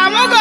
मामू को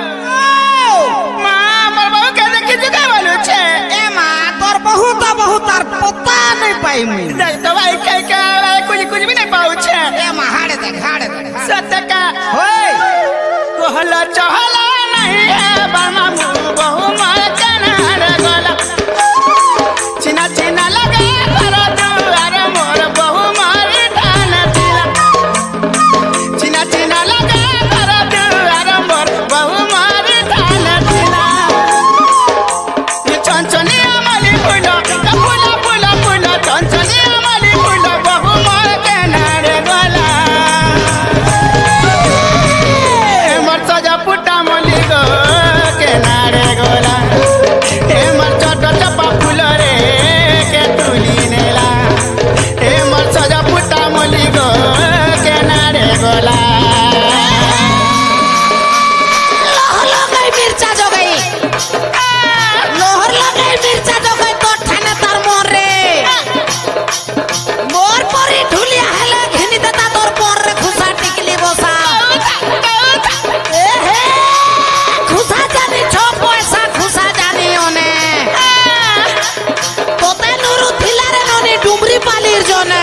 मां पर बहु के देखि जगह वालो छे ए मां तोर बहुत तार पता नहीं पाई मैं देख तो भाई कई का कुछ भी नहीं पाऊ छे ए मां हाड़ दे सत्य का होय कोहला चहला नहीं है मामू बहु मार कनार गोला चिना चिना लगा कर दुआर मोर बहु मार धान दिला चिना चिना लगा कर दुआर मोर बहु मार धान दिला चंचनी अमली फूलो फूला फूला फूला चंचनी अमली फूलो बहु मार कनार गोला मोर सजा पुटा मली गो कनार गोला ए मोर छोटो चपा फूल रे के तुली नेला ए मोर सजा पुटा मली गो कनार गोला लोहर लगाई मिर्चा जो गई लोहर लगाई मिर्चा जो गई तो ठाने तार मोर रे मोर परी ढुलिया हेले घेनी देता तोर मोर रे खुसा टिकली बोसा ए हे खुसा जानी छो पैसा खुसा जानी ओने तोते नुरु थिला रे नोनी डुमरी पालीर जोने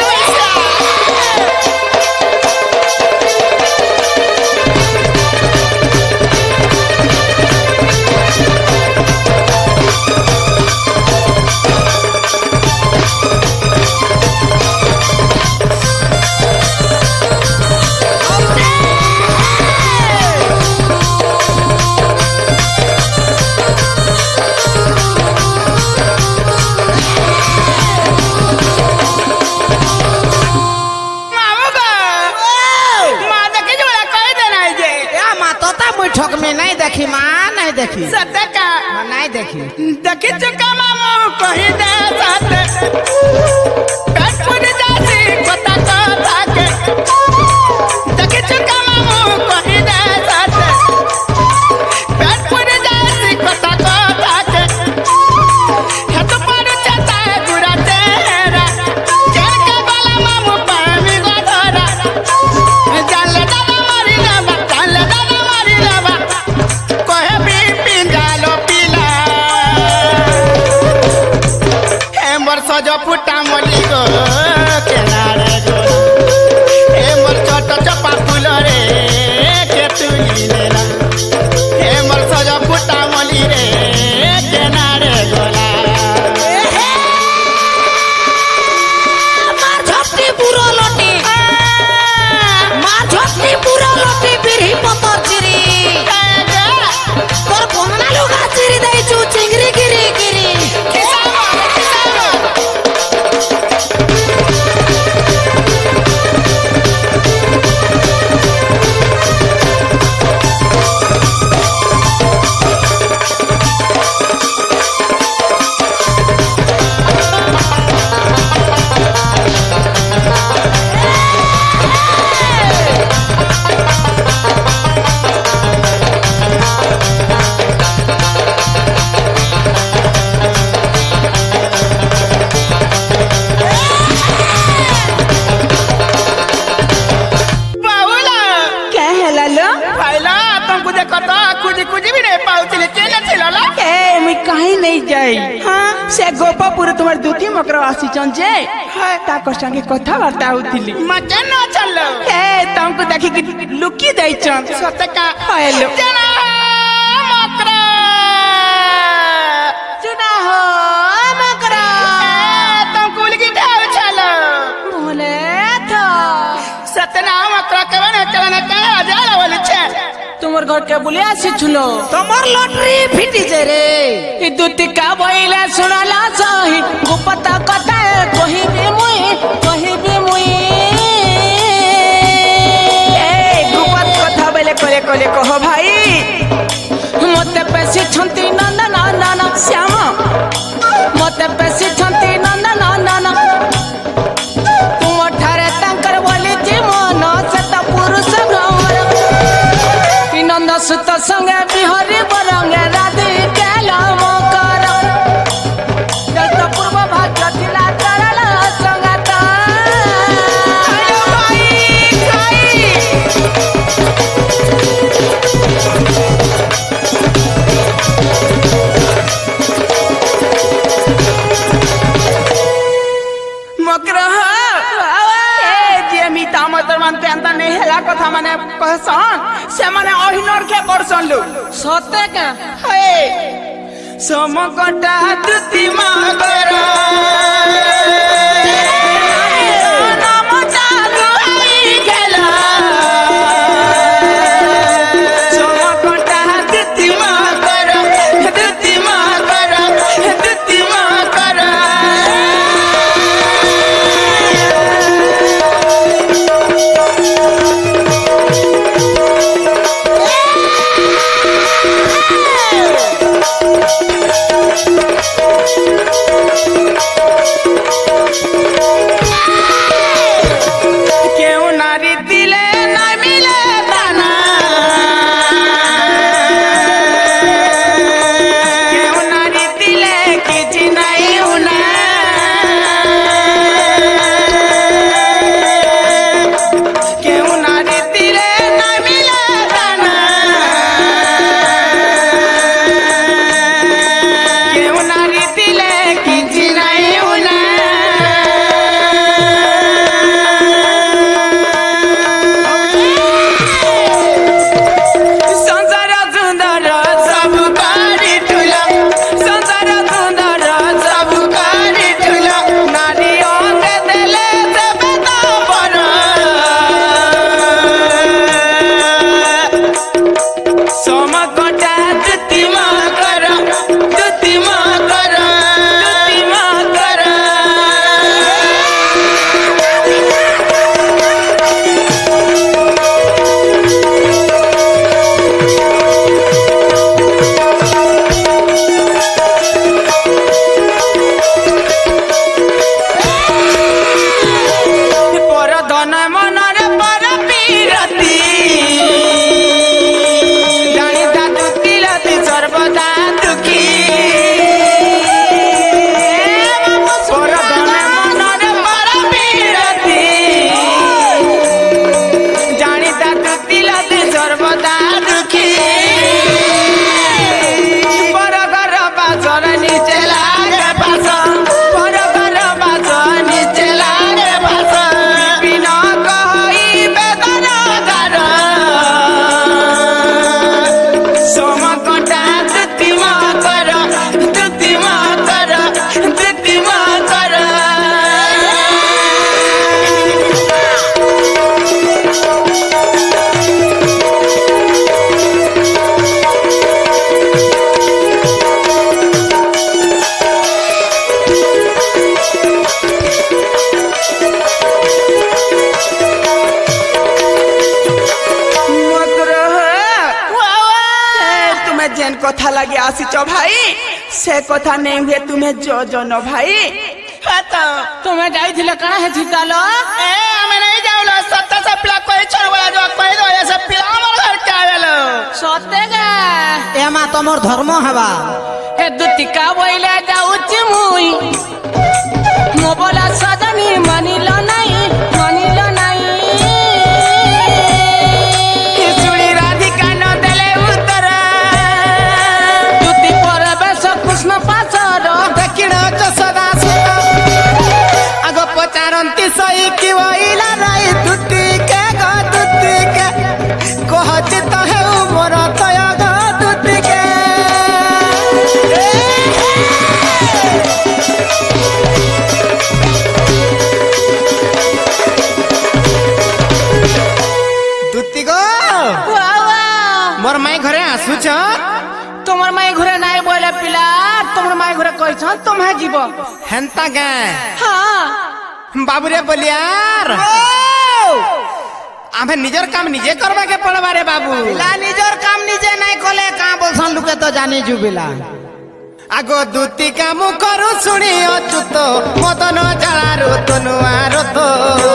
मामू को मां देखि जोला कह देना जे या मां तोता मुई ठोक में नहीं देखी मां नहीं देखी सत्य का मां नहीं देखी देखि चुका मामू कहि दे साथ पेट फूट जासी पता कथा के देखि चुका मामू कहि दे साथ पेट फूट जासी पता कथा के हाथ पर चता गुरा तेरा जेल के बाला मामू पामी गोधरा जाले दादा मारी लाबा जाले दादा मारी लाबा कहे भी पिंजालो पीला हे मोर सजो फुटा मली गो केनारे गो हे मोर छोटो चपा फूल रे के तुली लेला हे मोर सजो फुटा मली रे केनारे गोला मार झपटी बुरो लोटी मार झपटी बुरो लोटी बिरही पतर चिरी तोर कोना लुगा चिरी दई छु चिंगरी गिरी गिरी बाहुला क्या है लालो फाइला तुमको देखो तो कुछ भी नहीं पाउचले केले छिलला ए मैं कहीं नहीं जाई हाँ से गोपापुर तुम्हारे दूती मकर आसी चंचे ताको संगे कथा वार्ता होतिली मजे न चलो ए तुमको देखि कि लुकी दई चन सत्य का हेलो जना मकरा चुना हो मकरा तुमको लगी ढाल चलो मोले तो सत्यनाम मकरा करने का हजार वाली छे तुम्हार घर के बुले आसी छुलो तोमर लॉटरी फिटी जे रे ई दूती का बोइला सुनाला सही गोपता कथा कहि भी मुई ए गोपत कथा बेले कोले कहो भाई मते पैसे छंती नंदा ना श्याम मते पैसे छंती नंदा ना तुम ठारे तंकर बोली जी मन सत पुरुष भ्रमर नंद सुत संगे बिहरी बरंगे राधे केला मकर जल पूर्व भाग्य थिला करला संगता हेलो भाई कहसन से माने अहिनर के करसन लो सते का हे समकटा तुति मगर नाम चालू आई गेला समकटा तुति मगर तुति मगर तुति मगर क्यों नारी दिले ना मिले दाना क्यों नारी दिले किसी नहीं होना क्यों नारी दिले ना मिले दाना क्यों नारी दिले किसी नहीं होना संसार सुंदर सब कारी ठुला संसार सुंदर सब कारी ठुला नारी ओंगे देले सब पर समकटा तुति मगर तुति मगर तुति मगर पर धन मनरे पर पीरती जानिता दुखी लती सर्वदा दुखी पर धन मनरे पर पीरती जानिता दुखी लती सर्वदा दुखी पर घर बाजर नीचे लागे बास पर घर बाजर नीचे लागे बास बिना कही बेदना कर समकटा तुति मगर तुति मगर तुति मगर तुम्हें जेन कथा लगे आसीच भाई से कथा नहीं हुए तुम्हें जो जन भाई तुम्हें जाइथिले काना है छितालो ए हमें नहीं जाऊला सत्ता से पिला कोई छोड़ वाला जो कोई दो ऐसे पिला हमर घर के आवेलो सते का एमा तमर धर्म हवा ए दुतिका बोइले जाउची मुई मोबला सजनी मानिलो नहीं सुनी राधिका न देले उत्तर दुति परवेश कृष्ण पासर दक्षिण च सदा आग पचारंती सही कि वइला नहीं तुति के गो तुति के कहत तो है मोर तय गो तुति के तुति गो मोर माई घरे आसुछ तुम्हार माई घुरे नहीं बोले पिला तुम्हार माई घुरे कहछ तुम्हें जीव हेंता गे हाँ बाबूरे बोलियार आमे निजर काम निजे करबा के पड़बा रे बाबू ला निजर काम निजे नहीं कोले का बोलसन लुके तो जानी जुबिला आगो दुति काम करू सुनी अच्युत मदन जलारु तनुआर तो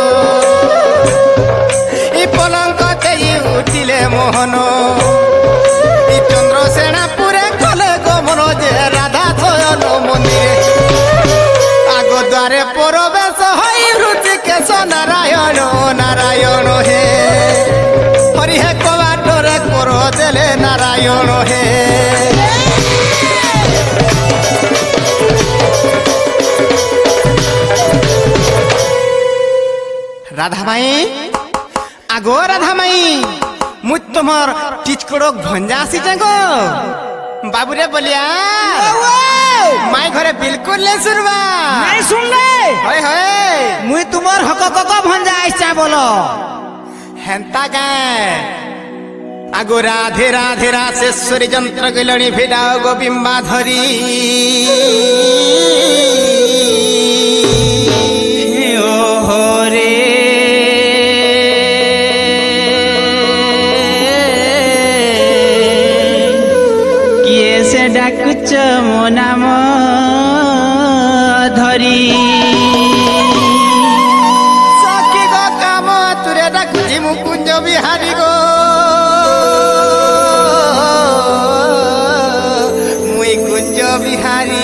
इ पलंक देई उठिले मोहन इ चंद्रसेना पुरे कले गमन जे राधा शयन मंदिर आगो द्वारे प्रवेश हई ऋषिकेश नारायण नारायण हे हरि हे कबाटरे कर देले नारायण हे राधा माई आगो राधा माई मुझ तुम्हार टिचकड़ो भंजा सी जगो बाबू रे बोलिया माई घरे बिल्कुल ले सुनवा नहीं सुन ले होय होय मुई तुम्हार हक भंजा आइसा बोलो हेंता गाय आगो राधे राधे राशेश्वरी जंत्र गलणी भिडाओ गोबिम्बा धरी ओहो रे किए से डाकुच मो नाम धरी सखी गो काम तुरे डाकुची मुकुंज बिहारी गो मुई कुंज बिहारी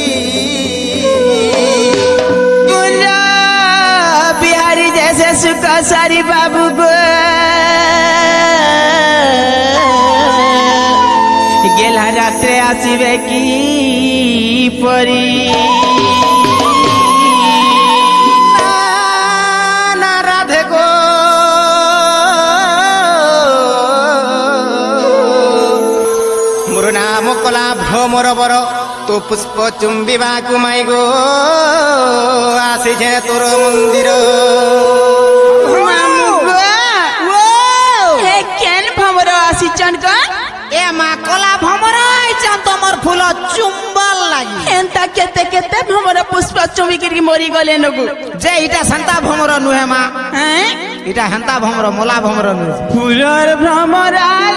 कुंज बिहारी जैसे सुखा सारी बाबू गो गेला रात्रे आसीबे की परी ना राधे गो मोर नाम कला भ्रमर बर तो पुष्प चुंबिबा कुमाई गो आसी जे तोर मंदिर केन भमर आसीचन का ए माँ कला भमर आइसा तमर फूल चुंबल लगी एंता केते केते भमर पुष्प चुमी करी मोरी गले नगु जे इटा संता भमर नुहे माँ हैं इटा हंता भमर मोला भमर नुहे फुलर भ्रमर